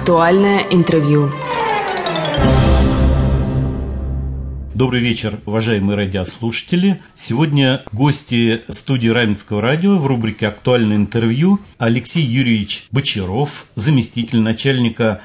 Актуальное интервью. Добрый вечер, уважаемые радиослушатели. Сегодня гости студии Раменского радио в рубрике «Актуальное интервью» Алексей Юрьевич Бочаров, заместитель начальника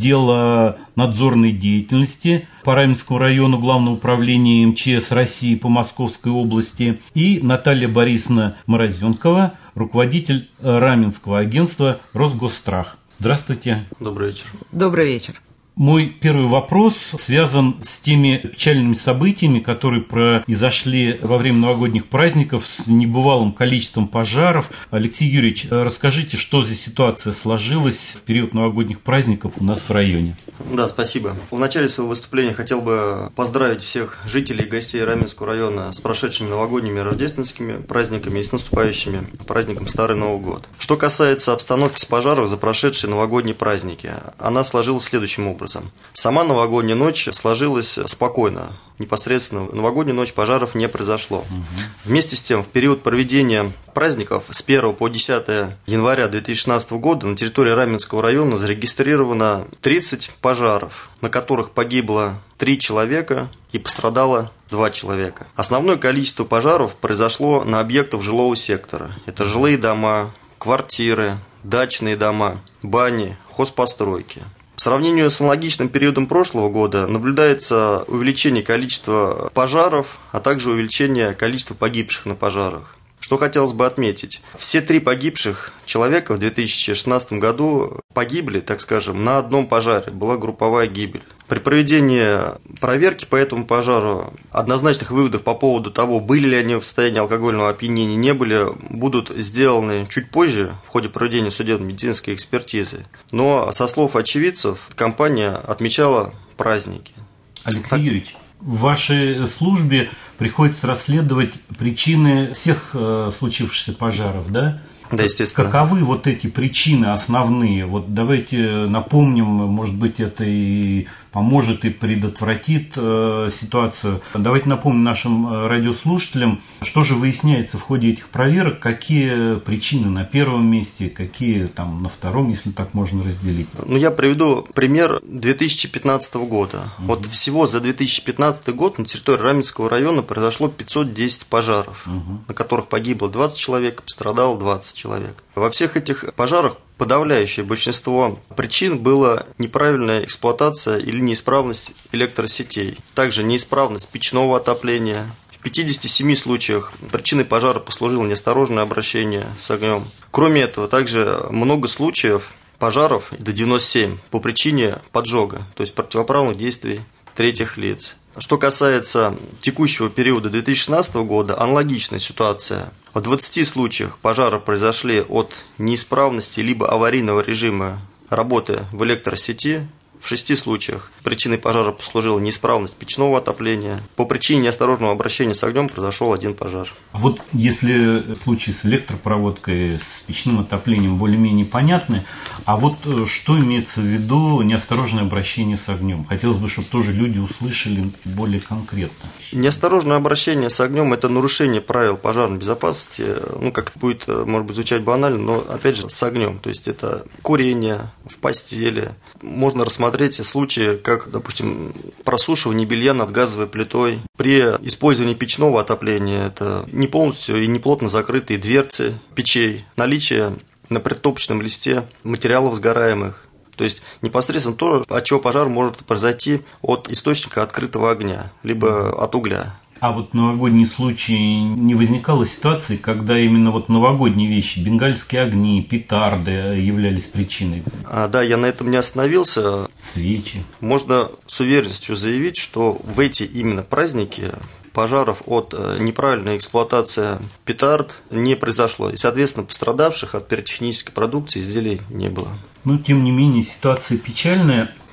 отдела надзорной деятельности по Раменскому району Главного управления МЧС России по Московской области, и Наталья Борисовна Морозенкова, руководитель Раменского агентства «Росгосстрах». Здравствуйте. Добрый вечер. Добрый вечер. Мой первый вопрос связан с теми печальными событиями, которые произошли во время новогодних праздников с небывалым количеством пожаров. Алексей Юрьевич, расскажите, что за ситуация сложилась в период новогодних праздников у нас в районе? Да, спасибо. В начале своего выступления хотел бы поздравить всех жителей и гостей Раменского района с прошедшими новогодними рождественскими праздниками и с наступающими праздником Старый Новый год. Что касается обстановки с пожаров за прошедшие новогодние праздники, она сложилась следующим образом. Сама новогодняя ночь сложилась спокойно. Непосредственно в новогоднюю ночь пожаров не произошло. Вместе с тем, в период проведения праздников с 1 по 10 января 2016 года на территории Раменского района зарегистрировано 30 пожаров, на которых погибло 3 человека и пострадало 2 человека. Основное количество пожаров произошло на объектах жилого сектора. Это жилые дома, квартиры, дачные дома, бани, хозпостройки. В сравнении с аналогичным периодом прошлого года наблюдается увеличение количества пожаров, а также увеличение количества погибших на пожарах. Что хотелось бы отметить, все 3 погибших человека в 2016 году погибли, так скажем, на одном пожаре, была групповая гибель. При проведении проверки по этому пожару однозначных выводов по поводу того, были ли они в состоянии алкогольного опьянения, не были, будут сделаны чуть позже в ходе проведения судебно-медицинской экспертизы. Но со слов очевидцев, компания отмечала праздники. Алексей Юрьевич, в вашей службе приходится расследовать причины всех случившихся пожаров, да? Да, естественно. Каковы вот эти причины основные? Вот давайте напомним, может быть, это и поможет, и предотвратит ситуацию. Давайте напомним нашим радиослушателям, что же выясняется в ходе этих проверок, какие причины на первом месте, какие там на втором, если так можно разделить. Я приведу пример 2015 года. Вот всего за 2015 год на территории Раменского района произошло 510 пожаров, на которых погибло 20 человек, пострадало 20 человек. Во всех этих пожарах подавляющее большинство причин было неправильная эксплуатация или неисправность электросетей. Также неисправность печного отопления. В 57 случаях причиной пожара послужило неосторожное обращение с огнем. Кроме этого, также много случаев пожаров, до 97, по причине поджога, то есть противоправных действий третьих лиц. Что касается текущего периода 2016 года, аналогичная ситуация. В 20 случаях пожары произошли от неисправности либо аварийного режима работы в электросети. В 6 случаях причиной пожара послужила неисправность печного отопления. По причине неосторожного обращения с огнем произошел 1 пожар. А вот если случаи с электропроводкой, с печным отоплением более-менее понятны, а вот что имеется в виду неосторожное обращение с огнем? Хотелось бы, чтобы тоже люди услышали более конкретно. Неосторожное обращение с огнем – это нарушение правил пожарной безопасности. Как будет, может быть, звучать банально, но, опять же, с огнем. То есть, это курение в постели. Можно рассмотреть случаи, как, допустим, просушивание белья над газовой плитой. При использовании печного отопления это не полностью и не плотно закрытые дверцы печей, наличие на притопочном листе материалов сгораемых. То есть непосредственно то, от чего пожар может произойти от источника открытого огня, либо от угля. А вот в новогодние случаи не возникало ситуации, когда именно вот новогодние вещи, бенгальские огни, петарды являлись причиной? Да, я на этом не остановился. Свечи. Можно с уверенностью заявить, что в эти именно праздники пожаров от неправильной эксплуатации петард не произошло. И, соответственно, пострадавших от пиротехнической продукции изделий не было. Но, тем не менее, ситуация печальная.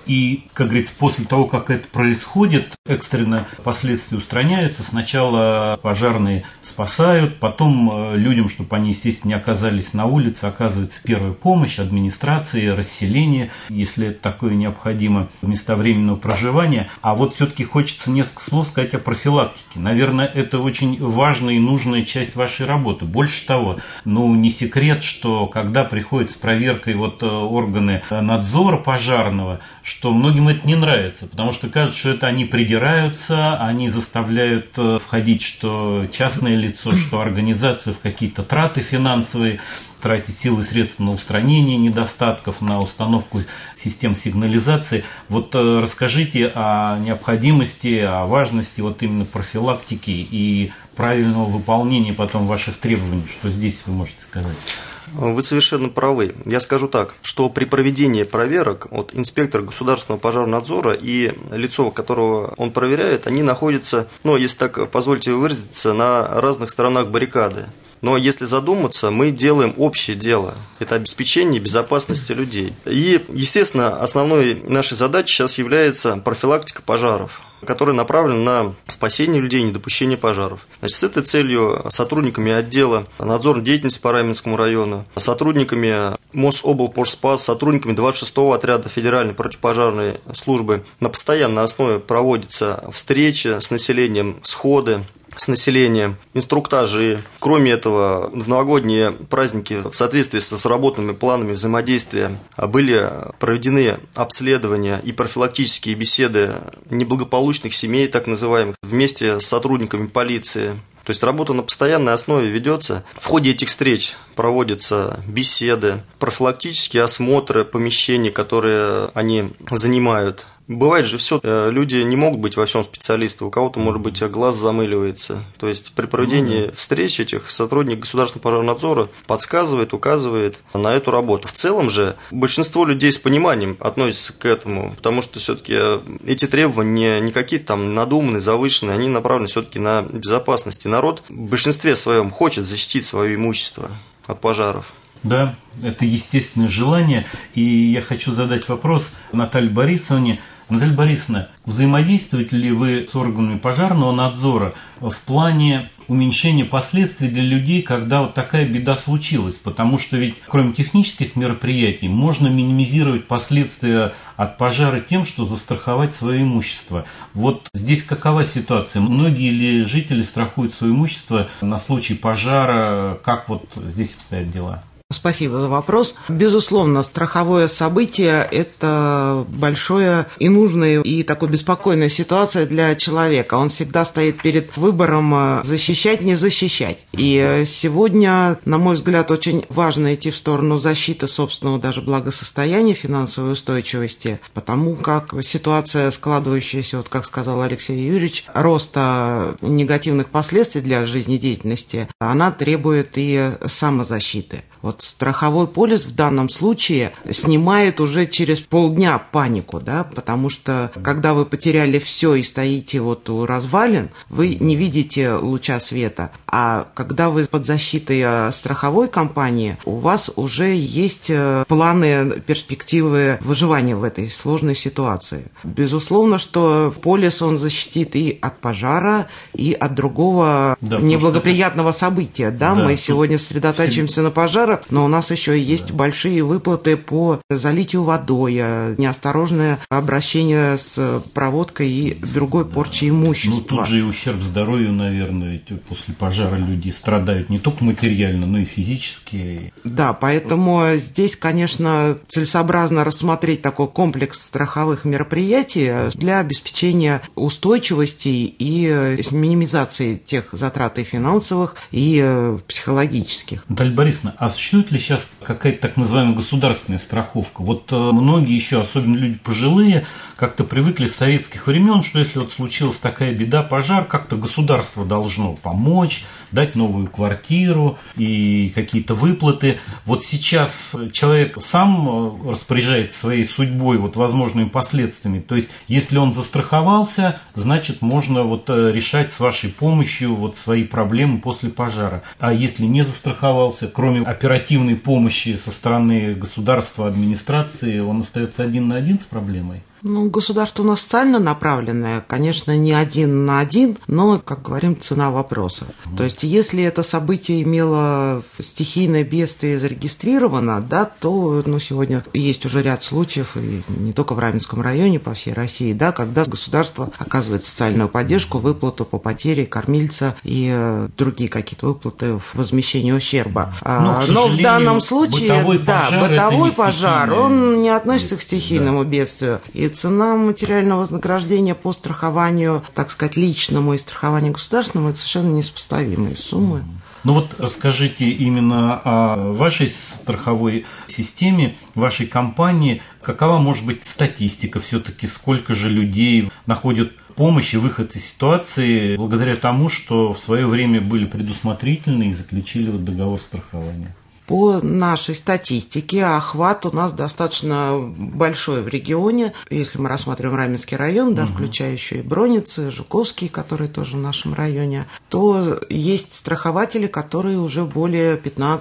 И, как говорится, после того, как это происходит, экстренно последствия устраняются. Сначала пожарные спасают, потом людям, чтобы они, естественно, не оказались на улице, оказывается первая помощь, администрации, расселение, если это такое необходимо, места временного проживания. А вот все-таки хочется несколько слов сказать о профилактике. Наверное, это очень важная и нужная часть вашей работы. Больше того, не секрет, что когда приходят с проверкой органы надзора пожарного, что многим это не нравится, потому что кажется, что это они придираются, они заставляют входить, что частное лицо, что организация в какие-то траты финансовые, тратить силы и средства на устранение недостатков, на установку систем сигнализации. Расскажите о необходимости, о важности именно профилактики и правильного выполнения потом ваших требований. Что здесь вы можете сказать? Вы совершенно правы. Я скажу так, что при проведении проверок инспектор государственного пожарного надзора и лицо, которого он проверяет, они находятся, если так позвольте выразиться, на разных сторонах баррикады. Но если задуматься, мы делаем общее дело. Это обеспечение безопасности людей. И, естественно, основной нашей задачей сейчас является профилактика пожаров, которая направлена на спасение людей и недопущение пожаров. С этой целью сотрудниками отдела надзорной деятельности по Раменскому району, сотрудниками Мособлпожспас, сотрудниками 26-го отряда Федеральной противопожарной службы на постоянной основе проводятся встречи с населением, сходы с населением, инструктажи. Кроме этого, в новогодние праздники в соответствии с разработанными планами взаимодействия были проведены обследования и профилактические беседы неблагополучных семей, так называемых, вместе с сотрудниками полиции. То есть работа на постоянной основе ведется. В ходе этих встреч проводятся беседы, профилактические осмотры помещений, которые они занимают. Бывает же все, люди не могут быть во всем специалисты, у кого-то, может быть, глаз замыливается. То есть при проведении встреч этих сотрудник государственного пожарного надзора подсказывает, указывает на эту работу. В целом же большинство людей с пониманием относятся к этому, потому что все-таки эти требования не какие-то там надуманные, завышенные, они направлены все-таки на безопасность. И народ в большинстве своем хочет защитить свое имущество от пожаров. Да, это естественное желание. И я хочу задать вопрос Наталье Борисовне. Наталья Борисовна, взаимодействуете ли вы с органами пожарного надзора в плане уменьшения последствий для людей, когда такая беда случилась? Потому что ведь кроме технических мероприятий можно минимизировать последствия от пожара тем, что застраховать свое имущество. Здесь какова ситуация? Многие ли жители страхуют свое имущество на случай пожара? Как здесь обстоят дела? Спасибо за вопрос. Безусловно, страховое событие – это большое и нужное, и такое беспокойная ситуация для человека. Он всегда стоит перед выбором защищать, не защищать. И сегодня, на мой взгляд, очень важно идти в сторону защиты собственного даже благосостояния, финансовой устойчивости, потому как ситуация, складывающаяся, как сказал Алексей Юрьевич, роста негативных последствий для жизнедеятельности, она требует и самозащиты. Страховой полис в данном случае снимает уже через полдня панику, потому что когда вы потеряли все и стоите у развалин, вы не видите луча света. А когда вы под защитой страховой компании, у вас уже есть планы, перспективы выживания в этой сложной ситуации. Безусловно, что полис он защитит и от пожара, и от другого неблагоприятного события. Мы сегодня сосредотачиваемся на пожарах, но у нас еще есть большие выплаты по залитию водой, неосторожное обращение с проводкой и другой порчей имущества. Тут же и ущерб здоровью, наверное, ведь после пожара люди страдают не только материально, но и физически. Да, поэтому здесь, конечно, целесообразно рассмотреть такой комплекс страховых мероприятий для обеспечения устойчивости и минимизации тех затрат и финансовых, и психологических. Наталья Борисовна, а существует ли сейчас какая-то так называемая государственная страховка? Многие еще, особенно люди пожилые, как-то привыкли с советских времен, что если случилась такая беда, пожар, как-то государство должно помочь, дать новую квартиру и какие-то выплаты. Сейчас человек сам распоряжается своей судьбой, возможными последствиями. То есть, если он застраховался, значит, можно решать с вашей помощью свои проблемы после пожара. А если не застраховался, кроме оперативной помощи со стороны государства, администрации, он остается один на один с проблемой? Государство у нас социально направленное, конечно, не один на один, но, как говорим, цена вопроса. То есть, если это событие имело стихийное бедствие зарегистрировано, да, то сегодня есть уже ряд случаев, и не только в Раменском районе, по всей России, да, когда государство оказывает социальную поддержку, выплату по потере кормильца и другие какие-то выплаты в возмещении ущерба. Но в данном случае, бытовой пожар, он не относится к стихийному бедствию. И цена материального вознаграждения по страхованию, так сказать, личному и страхованию государственному – это совершенно несопоставимые суммы. Расскажите именно о вашей страховой системе, вашей компании. Какова может быть статистика все-таки? Сколько же людей находят помощь и выход из ситуации благодаря тому, что в свое время были предусмотрительны и заключили договор страхования? По нашей статистике охват у нас достаточно большой в регионе. Если мы рассматриваем Раменский район, включая еще и Броницы, Жуковский, который тоже в нашем районе, то есть страхователи, которые уже более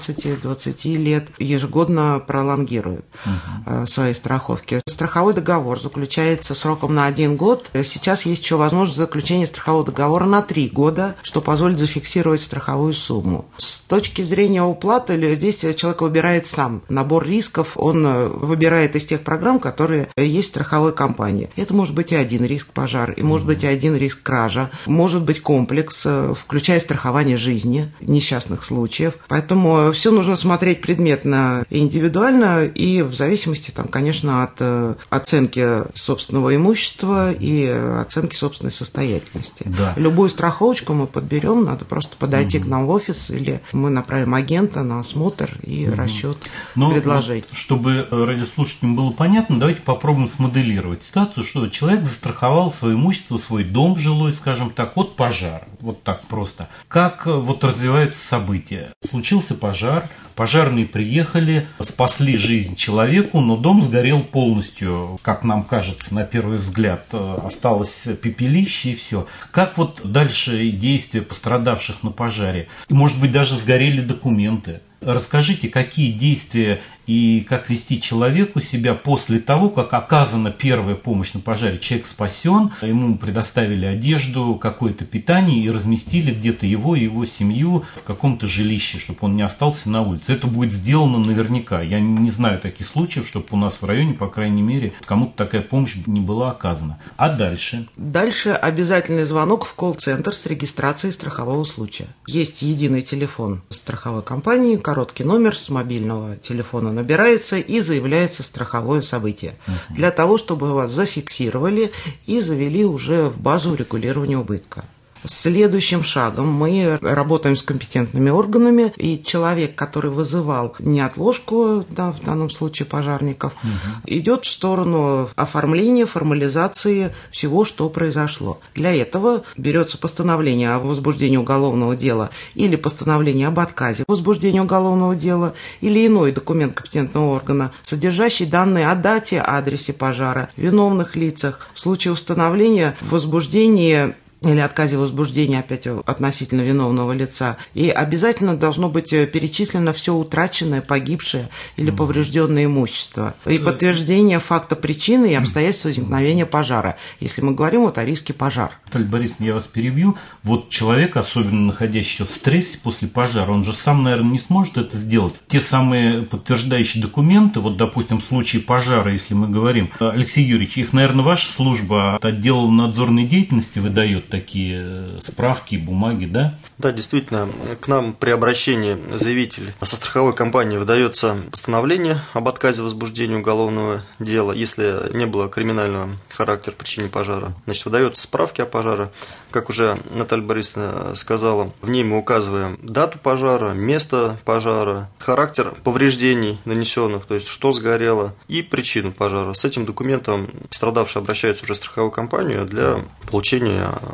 15-20 лет ежегодно пролонгируют свои страховки. Страховой договор заключается сроком на 1 год. Сейчас есть еще возможность заключения страхового договора на 3 года, что позволит зафиксировать страховую сумму. С точки зрения уплаты, здесь человек выбирает сам набор рисков, он выбирает из тех программ, которые есть в страховой компании. Это может быть и один риск пожар, и может быть и один риск кража, может быть комплекс, включая страхование жизни, несчастных случаев. Поэтому все нужно смотреть предметно и индивидуально, и в зависимости, конечно, от оценки собственного имущества и оценки собственной состоятельности. Да. Любую страховочку мы подберем, надо просто подойти к нам в офис, или мы направим агента на осмотр и расчет предложений. Чтобы радиослушателям было понятно, давайте попробуем смоделировать ситуацию, что человек застраховал свое имущество, свой дом жилой, скажем так, от пожара. Вот так просто. Как развиваются события? Случился пожар, пожарные приехали, спасли жизнь человеку, но дом сгорел полностью, как нам кажется, на первый взгляд. Осталось пепелище и все. Как дальше действия пострадавших на пожаре? И, может быть, даже сгорели документы. Расскажите, какие действия и как вести человеку себя после того, как оказана первая помощь на пожаре. Человек спасен, ему предоставили одежду, какое-то питание и разместили где-то его и его семью в каком-то жилище, чтобы он не остался на улице. Это будет сделано наверняка. Я не знаю таких случаев, чтобы у нас в районе, по крайней мере, кому-то такая помощь не была оказана. А дальше? Дальше обязательный звонок в колл-центр с регистрацией страхового случая. Есть единый телефон страховой компании, короткий номер с мобильного телефона набирается и заявляется страховое событие. Для того, чтобы вас зафиксировали и завели уже в базу регулирования убытка. Следующим шагом мы работаем с компетентными органами, и человек, который вызывал неотложку, в данном случае пожарников, идет в сторону оформления, формализации всего, что произошло. Для этого берется постановление о возбуждении уголовного дела или постановление об отказе возбуждения уголовного дела или иной документ компетентного органа, содержащий данные о дате, адресе пожара, виновных лицах. В случае установления возбуждения или отказе возбуждения, опять относительно виновного лица. И обязательно должно быть перечислено все утраченное, погибшее или поврежденное имущество. И подтверждение факта причины и обстоятельств возникновения пожара, если мы говорим о риске пожара. Наталья Борисовна, я вас перебью. Человек, особенно находящийся в стрессе после пожара, он же сам, наверное, не сможет это сделать. Те самые подтверждающие документы, допустим, в случае пожара, если мы говорим, Алексей Юрьевич, их, наверное, ваша служба от отдела надзорной деятельности выдает такие справки, бумаги, да? Да, действительно, к нам при обращении заявитель со страховой компании выдается постановление об отказе возбуждения уголовного дела, если не было криминального характера причины пожара. Выдаются справки о пожаре. Как уже Наталья Борисовна сказала, в ней мы указываем дату пожара, место пожара, характер повреждений нанесенных, то есть что сгорело, и причину пожара. С этим документом пострадавший обращается уже в страховую компанию для получения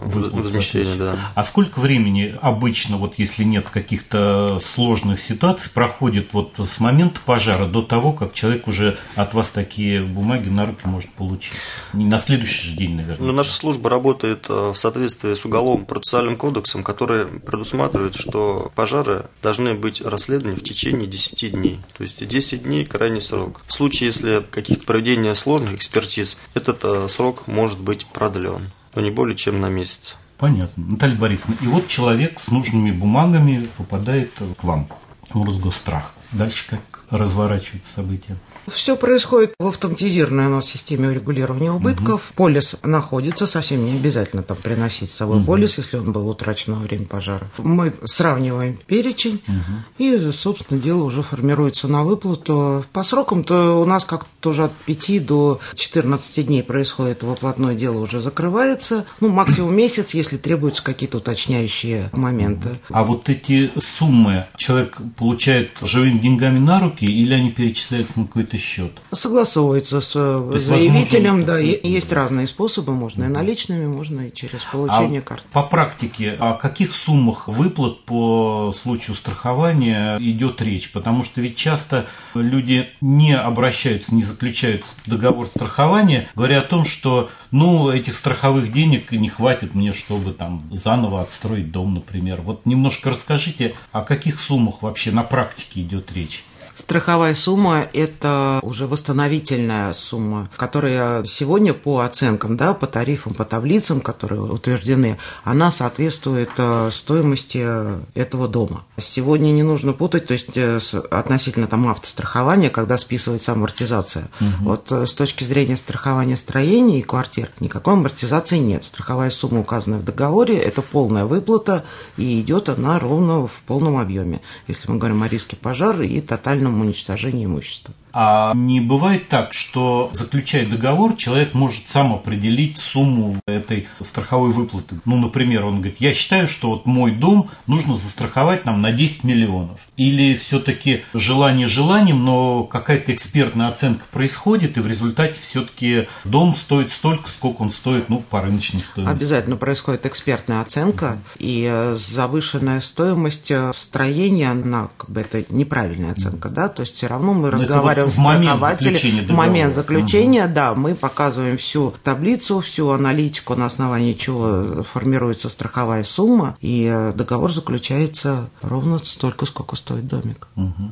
возмещения, да. А сколько времени обычно, вот если нет каких-то сложных ситуаций, проходит вот с момента пожара до того, как человек уже от вас такие бумаги на руки может получить? Не на следующий же день, наверное. Ну, наша служба работает в соответствии с Уголовным процессуальным кодексом, который предусматривает, что пожары должны быть расследованы в течение 10 дней. То есть 10 дней – крайний срок. В случае, если каких-то проведения сложных экспертиз, этот срок может быть продлен, но не более чем на месяц. Понятно. Наталья Борисовна, и вот человек с нужными бумагами попадает к вам в Росгосстрах. Дальше как разворачиваются события? Все происходит в автоматизированной у нас системе урегулирования убытков. Полис находится, совсем не обязательно там приносить с собой полис, если он был утрачен во время пожара. Мы сравниваем перечень, и, собственно, дело уже формируется на выплату. По срокам-то у нас как-то тоже от 5 до 14 дней происходит выплатное дело, уже закрывается. Ну, максимум месяц, если требуются какие-то уточняющие моменты. А вот эти суммы человек получает живыми деньгами на руки или они перечисляются на какой-то счет? Согласовывается с заявителем, да, есть разные способы, можно и наличными, можно и через получение карт. По практике, о каких суммах выплат по случаю страхования идет речь? Потому что ведь часто люди не обращаются, не заключают договор страхования, говоря о том, что этих страховых денег не хватит мне, чтобы там заново отстроить дом, например. Вот немножко расскажите, о каких суммах вообще на практике идет речь? Страховая сумма – это уже восстановительная сумма, которая сегодня по оценкам, да, по тарифам, по таблицам, которые утверждены, она соответствует стоимости этого дома. Сегодня не нужно путать, то есть относительно там автострахования, когда списывается амортизация. Вот с точки зрения страхования строений и квартир никакой амортизации нет. Страховая сумма, указанная в договоре, это полная выплата, и идет она ровно в полном объеме, если мы говорим о риске пожара и тотальном уничтожении имущества. А не бывает так, что, заключая договор, человек может сам определить сумму этой страховой выплаты? Ну, например, он говорит, я считаю, что вот мой дом нужно застраховать нам на 10 миллионов. Или все-таки желание желанием, но какая-то экспертная оценка происходит, и в результате все-таки дом стоит столько, сколько он стоит, по рыночной стоимости. Обязательно происходит экспертная оценка, и завышенная стоимость строения, она это неправильная оценка, да, то есть все равно мы разговариваем с страхователем. В момент заключения, да, мы показываем всю таблицу, всю аналитику, на основании чего формируется страховая сумма, и договор заключается ровно столько, сколько стоит домик.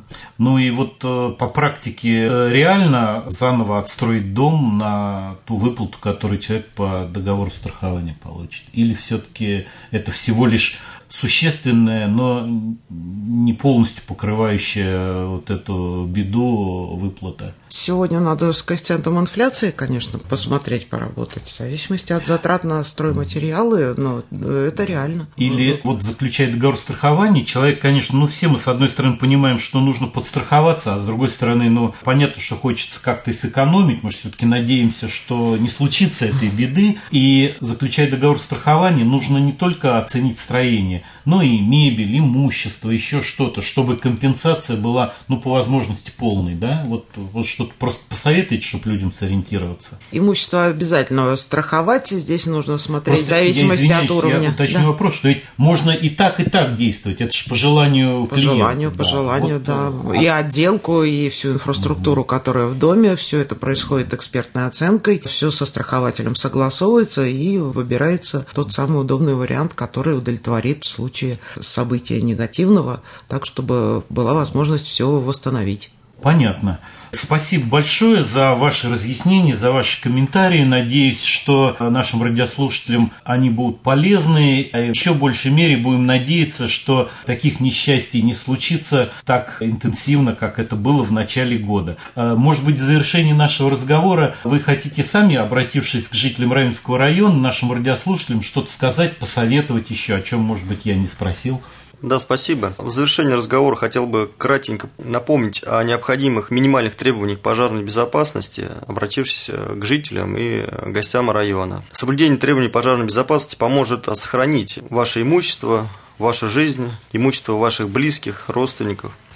Ну и вот по практике реально заново отстроить дом на ту выплату, которую человек по договору страхования получит? Или все-таки это всего лишь существенная, но не полностью покрывающая вот эту беду выплата? Сегодня надо с коэффициентом инфляции, конечно, посмотреть, поработать, в зависимости от затрат на стройматериалы, но это реально. Или вот заключая договор страхования, человек, конечно, все мы с одной стороны понимаем, что нужно подстраховаться, а с другой стороны, понятно, что хочется как-то и сэкономить, мы же все-таки надеемся, что не случится этой беды, и заключая договор страхования, нужно не только оценить строение, но и мебель, имущество, еще что-то, чтобы компенсация была, по возможности полной, да, вот что-то просто посоветуете, чтобы людям сориентироваться? Имущество обязательно страховать, здесь нужно смотреть в зависимости от уровня. Я уточню вопрос, что ведь можно и так действовать, это же по желанию клиента. По желанию, да. И отделку, и всю инфраструктуру, которая в доме, все это происходит экспертной оценкой, все со страхователем согласовывается и выбирается тот самый удобный вариант, который удовлетворит в случае события негативного, так, чтобы была возможность все восстановить. Понятно. Спасибо большое за ваши разъяснения, за ваши комментарии. Надеюсь, что нашим радиослушателям они будут полезны. А в еще большей мере будем надеяться, что таких несчастий не случится так интенсивно, как это было в начале года. Может быть, в завершении нашего разговора вы хотите сами, обратившись к жителям Раменского района, нашим радиослушателям, что-то сказать, посоветовать еще, о чем, может быть, я не спросил? Да, спасибо. В завершении разговора хотел бы кратенько напомнить о необходимых минимальных требованиях пожарной безопасности, обратившись к жителям и гостям района. Соблюдение требований пожарной безопасности поможет сохранить ваше имущество, вашу жизнь, имущество ваших близких, родственников.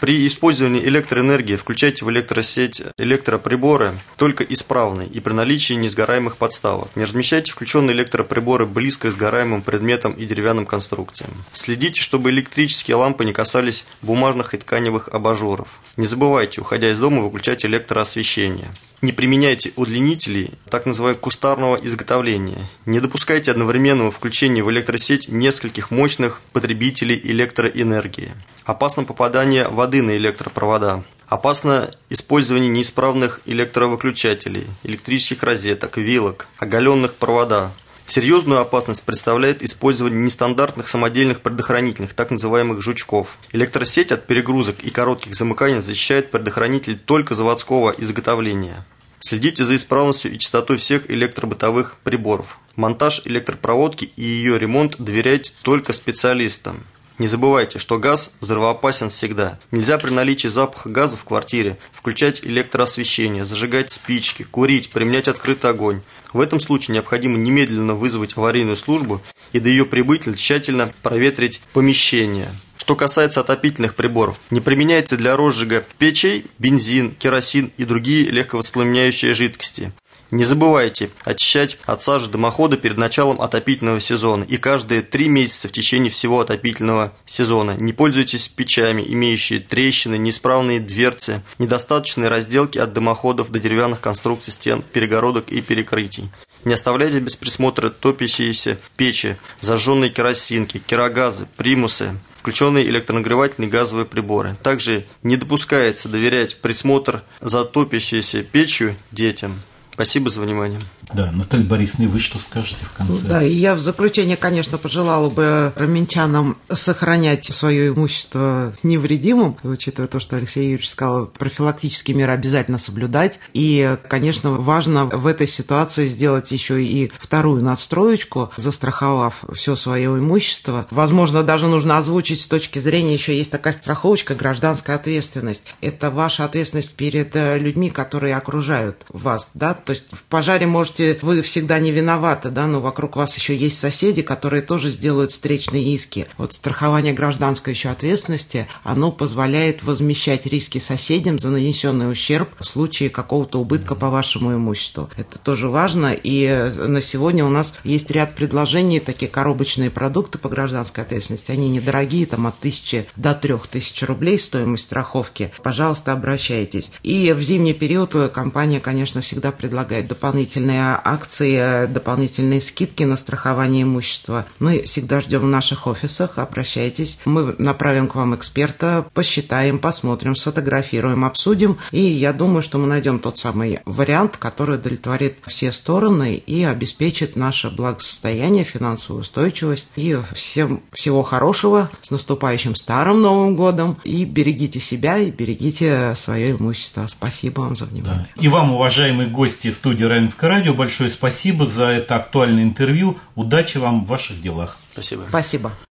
При использовании электроэнергии включайте в электросеть электроприборы только исправные и при наличии несгораемых подставок. Не размещайте включенные электроприборы близко к сгораемым предметам и деревянным конструкциям. Следите, чтобы электрические лампы не касались бумажных и тканевых абажуров. Не забывайте, уходя из дома, выключать электроосвещение. Не применяйте удлинителей, так называемого кустарного изготовления. Не допускайте одновременного включения в электросеть нескольких мощных потребителей электроэнергии. Опасно попадание воды на электропровода. Опасно использование неисправных электровыключателей, электрических розеток, вилок, оголенных проводов. Серьезную опасность представляет использование нестандартных самодельных предохранительных, так называемых жучков. Электросеть от перегрузок и коротких замыканий защищает предохранитель только заводского изготовления. Следите за исправностью и частотой всех электробытовых приборов. Монтаж электропроводки и ее ремонт доверяйте только специалистам. Не забывайте, что газ взрывоопасен всегда. Нельзя при наличии запаха газа в квартире включать электроосвещение, зажигать спички, курить, применять открытый огонь. В этом случае необходимо немедленно вызвать аварийную службу и до ее прибытия тщательно проветрить помещение. Что касается отопительных приборов, не применяется для розжига печей бензин, керосин и другие легковоспламеняющие жидкости. Не забывайте очищать от сажи дымохода перед началом отопительного сезона и каждые 3 месяца в течение всего отопительного сезона. Не пользуйтесь печами, имеющие трещины, неисправные дверцы, недостаточные разделки от дымоходов до деревянных конструкций стен, перегородок и перекрытий. Не оставляйте без присмотра топящиеся печи, зажженные керосинки, керогазы, примусы, включенные электронагревательные газовые приборы. Также не допускается доверять присмотр за топящейся печью детям. Спасибо за внимание. Да, Наталья Борисовна, вы что скажете в конце? Да, и я в заключение, конечно, пожелала бы раменчанам сохранять свое имущество невредимым, учитывая то, что Алексей Юрьевич сказал, профилактические меры обязательно соблюдать. И, конечно, важно в этой ситуации сделать еще и вторую надстроечку, застраховав все свое имущество. Возможно, даже нужно озвучить с точки зрения, еще есть такая страховочка, гражданская ответственность. Это ваша ответственность перед людьми, которые окружают вас, да, то есть в пожаре можете вы всегда не виноваты, да, но вокруг вас еще есть соседи, которые тоже сделают встречные иски. Вот страхование гражданской еще ответственности, оно позволяет возмещать риски соседям за нанесенный ущерб в случае какого-то убытка по вашему имуществу. Это тоже важно, и на сегодня у нас есть ряд предложений, такие коробочные продукты по гражданской ответственности, они недорогие, там от 1000 до 3000 рублей стоимость страховки. Пожалуйста, обращайтесь. И в зимний период компания, конечно, всегда предлагает дополнительные акции, дополнительные скидки на страхование имущества. Мы всегда ждем в наших офисах, обращайтесь. Мы направим к вам эксперта, посчитаем, посмотрим, сфотографируем, обсудим. И я думаю, что мы найдем тот самый вариант, который удовлетворит все стороны и обеспечит наше благосостояние, финансовую устойчивость. И всем всего хорошего, с наступающим Старым Новым годом. И берегите себя, и берегите свое имущество. Спасибо вам за внимание. Да. И вам, уважаемые гости студии Раменского радио, большое спасибо за это актуальное интервью. Удачи вам в ваших делах. Спасибо. Спасибо.